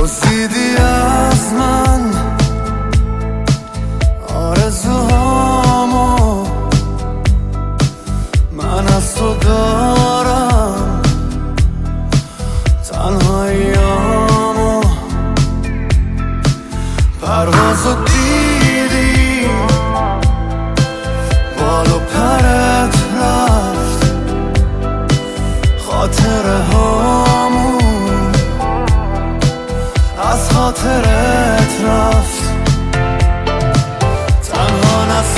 دزدیدی از من آرزوهامو، من از تو دارم تنهاییامو. پروازو دیدی بال و پرت رفت، خاطره هامون از خاطرت رفت. تنها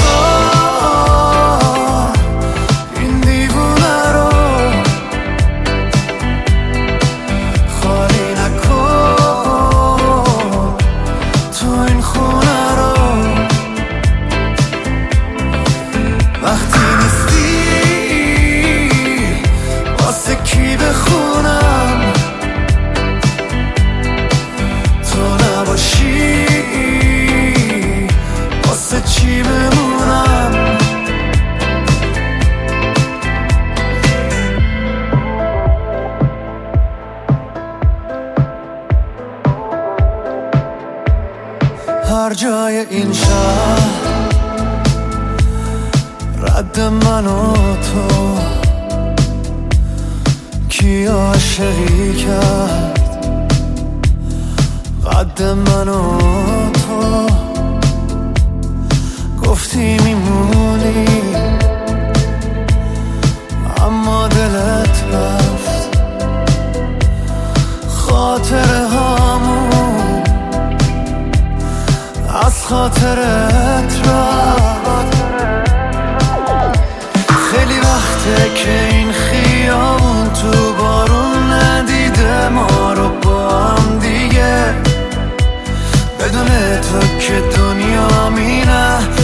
نذار این دیوونه رو، خالی نکن تو این خونه رو. وقتی نیستی واسه کی بخونم، تو نباشی واسه چی بمونم. هر جای این شهر رد من و تو، کی عاشقی کرد قد من و تو. گفتی میمونی اما دلت رفت، خاطره هامون از خاطرت رفت. خیلی وقته که این خیابون تو بارون ندیده ما رو با هم دیگه، بدون تو که دنیا مینه